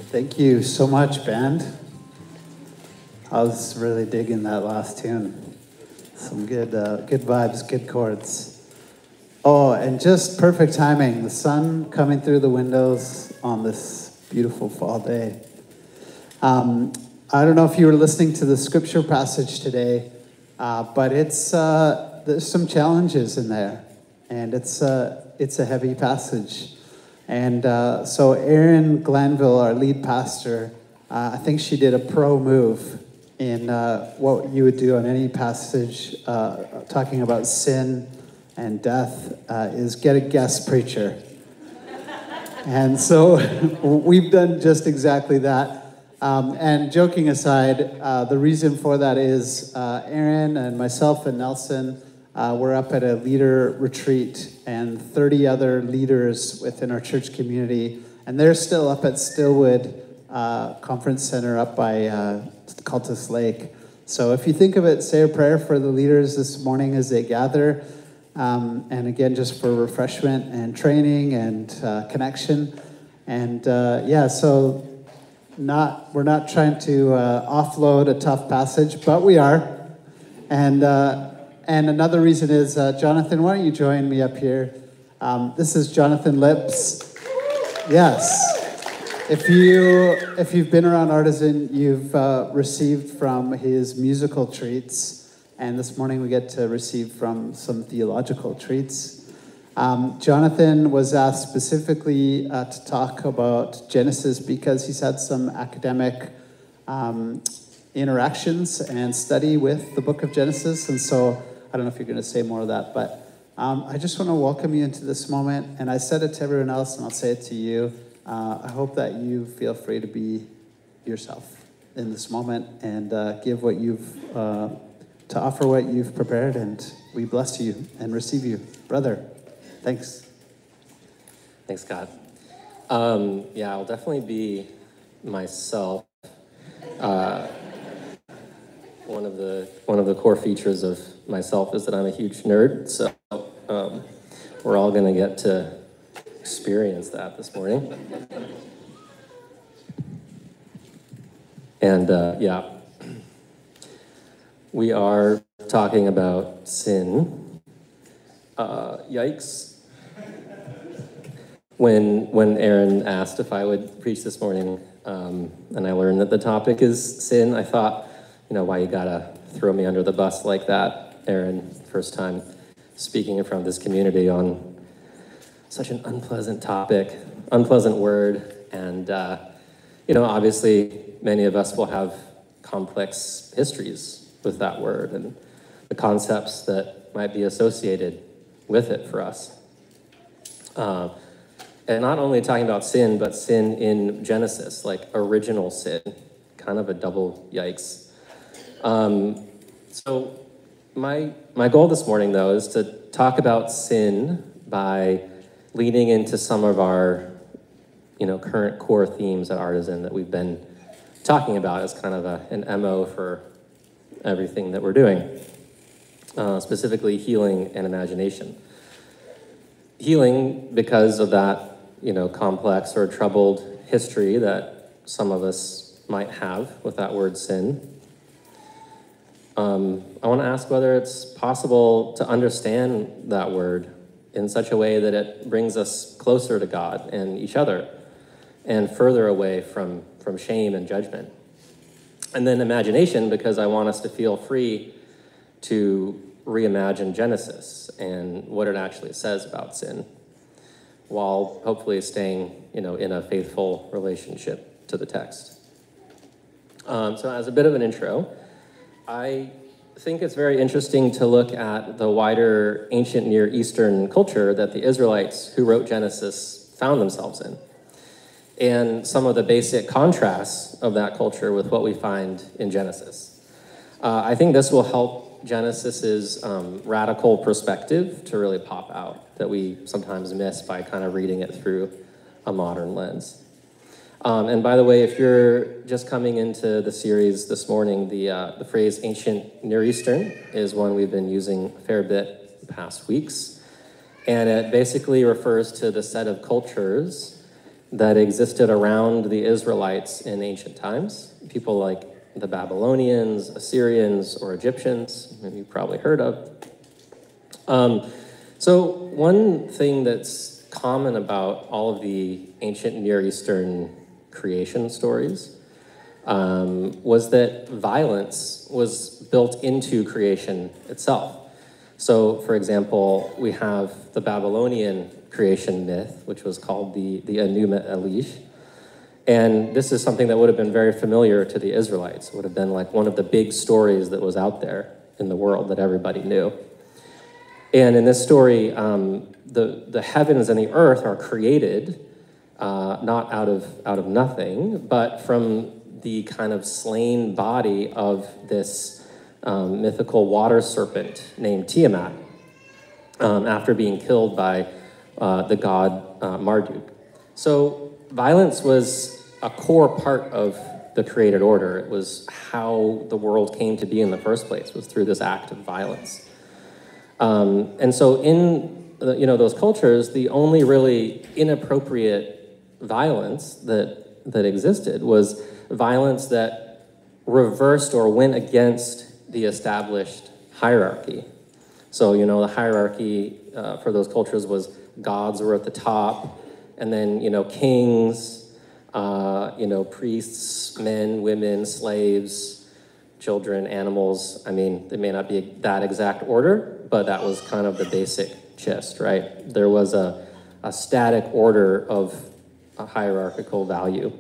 Thank you so much, band. I was really digging that last tune. Some good vibes, good chords. Oh, and just perfect timing. The sun coming through the windows on this beautiful fall day. I don't know if you were listening to the scripture passage today, but there's some challenges in there, and it's a heavy passage. And so Erin Glanville, our lead pastor, I think she did a pro move in what you would do on any passage talking about sin and death, is get a guest preacher. And so we've done just exactly that. And joking aside, the reason for that is Erin and myself and Nelson we're up at a leader retreat, and 30 other leaders within our church community, and they're still up at Stillwood Conference Center up by Cultus Lake. So if you think of it, say a prayer for the leaders this morning as they gather, and again, just for refreshment and training and connection. And so we're not trying to offload a tough passage, but we are. And another reason is, Jonathan, why don't you join me up here? This is Jonathan Lips. Yes. If you've been around Artisan, you've received from his musical treats, and this morning we get to receive from some theological treats. Jonathan was asked specifically to talk about Genesis because he's had some academic interactions and study with the book of Genesis, and so I don't know if you're going to say more of that, but I just want to welcome you into this moment, and I said it to everyone else, and I'll say it to you. I hope that you feel free to be yourself in this moment and give what you've, to offer what you've prepared, and we bless you and receive you. Brother, thanks. Thanks, God. I'll definitely be myself. One of the core features of myself is that I'm a huge nerd, so we're all going to get to experience that this morning. And we are talking about sin. Yikes. When Erin asked if I would preach this morning, and I learned that the topic is sin, I thought, why you gotta throw me under the bus like that, Erin? First time speaking in front of this community on such an unpleasant topic, unpleasant word, and obviously many of us will have complex histories with that word and the concepts that might be associated with it for us. And not only talking about sin, but sin in Genesis, like original sin, kind of a double yikes. So my goal this morning, though, is to talk about sin by leaning into some of our, current core themes at Artisan that we've been talking about as kind of an MO for everything that we're doing, specifically healing and imagination. Healing because of that, complex or troubled history that some of us might have with that word sin. I want to ask whether it's possible to understand that word in such a way that it brings us closer to God and each other and further away from shame and judgment. And then imagination, because I want us to feel free to reimagine Genesis and what it actually says about sin, while hopefully staying, in a faithful relationship to the text. So as a bit of an intro, I think it's very interesting to look at the wider ancient Near Eastern culture that the Israelites who wrote Genesis found themselves in, and some of the basic contrasts of that culture with what we find in Genesis. I think this will help Genesis's radical perspective to really pop out that we sometimes miss by kind of reading it through a modern lens. And by the way, if you're just coming into the series this morning, the phrase ancient Near Eastern is one we've been using a fair bit the past weeks. And it basically refers to the set of cultures that existed around the Israelites in ancient times. People like the Babylonians, Assyrians, or Egyptians, maybe you've probably heard of. So one thing that's common about all of the ancient Near Eastern creation stories was that violence was built into creation itself. So, for example, we have the Babylonian creation myth, which was called the Enuma Elish. And this is something that would have been very familiar to the Israelites. It would have been like one of the big stories that was out there in the world that everybody knew. And in this story, the heavens and the earth are created not out of nothing, but from the kind of slain body of this mythical water serpent named Tiamat, after being killed by the god Marduk. So violence was a core part of the created order. It was how the world came to be in the first place, was through this act of violence. And so in those cultures, the only really inappropriate violence that existed was violence that reversed or went against the established hierarchy. So, the hierarchy for those cultures was gods were at the top, and then, kings, priests, men, women, slaves, children, animals. I mean, it may not be that exact order, but that was kind of the basic gist, right? There was a static order of a hierarchical value.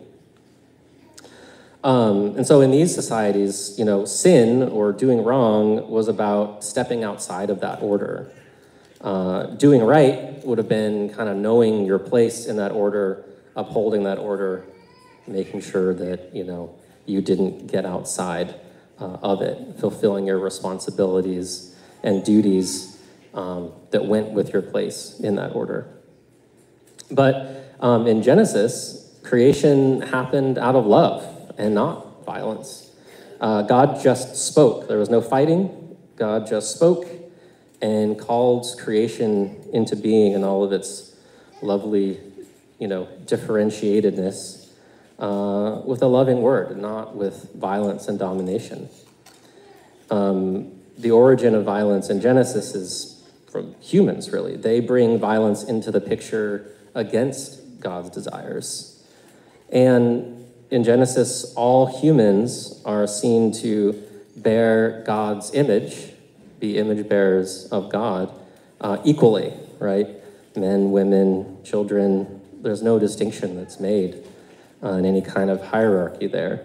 And so in these societies, sin or doing wrong was about stepping outside of that order. Doing right would have been kind of knowing your place in that order, upholding that order, making sure that, you didn't get outside of it, fulfilling your responsibilities and duties that went with your place in that order. But in Genesis, creation happened out of love and not violence. God just spoke. There was no fighting. God just spoke and called creation into being in all of its lovely, differentiatedness with a loving word, not with violence and domination. The origin of violence in Genesis is from humans, really. They bring violence into the picture against God's desires. And in Genesis, all humans are seen to bear God's image, be image bearers of God, equally, right? Men, women, children, there's no distinction that's made in any kind of hierarchy there.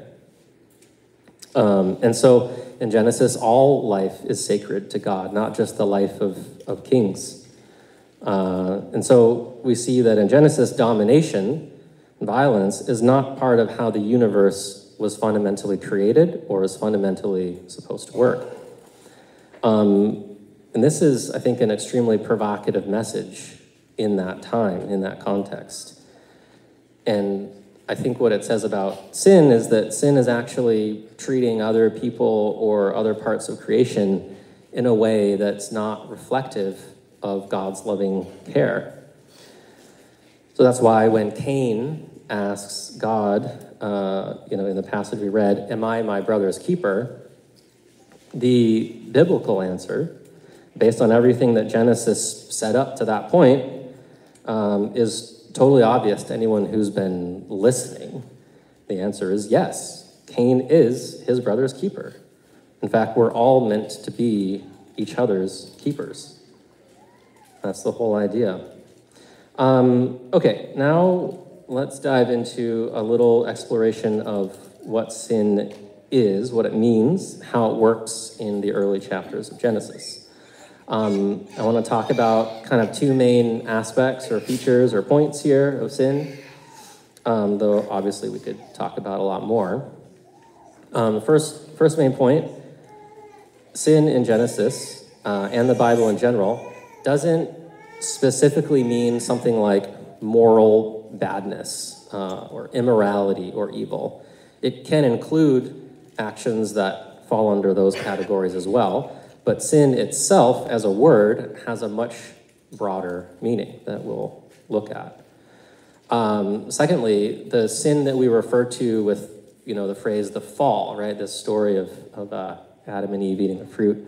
And so in Genesis, all life is sacred to God, not just the life of kings. And so we see that in Genesis, domination, violence, is not part of how the universe was fundamentally created or is fundamentally supposed to work. And this is, I think, an extremely provocative message in that time, in that context. And I think what it says about sin is that sin is actually treating other people or other parts of creation in a way that's not reflective of God's loving care. So that's why when Cain asks God, in the passage we read, "Am I my brother's keeper?" the biblical answer, based on everything that Genesis set up to that point, is totally obvious to anyone who's been listening. The answer is yes. Cain is his brother's keeper. In fact, we're all meant to be each other's keepers. That's the whole idea. Okay, now let's dive into a little exploration of what sin is, what it means, how it works in the early chapters of Genesis. I want to talk about kind of two main aspects or features or points here of sin, though obviously we could talk about a lot more. The first main point, sin in Genesis and the Bible in general doesn't specifically mean something like moral badness or immorality or evil. It can include actions that fall under those categories as well, but sin itself as a word has a much broader meaning that we'll look at. Secondly, the sin that we refer to with, the phrase "the fall," right? This story of Adam and Eve eating the fruit,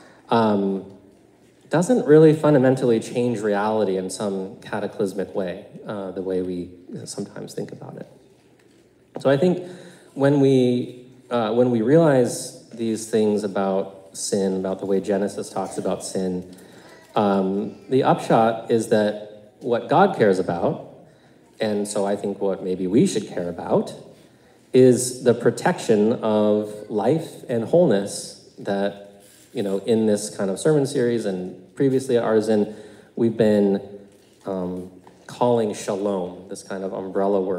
doesn't really fundamentally change reality in some cataclysmic way, the way we sometimes think about it. So I think when we realize these things about sin, about the way Genesis talks about sin, the upshot is that what God cares about, and so I think what maybe we should care about, is the protection of life and wholeness that, in this kind of sermon series and previously at Artisan, we've been calling shalom, this kind of umbrella word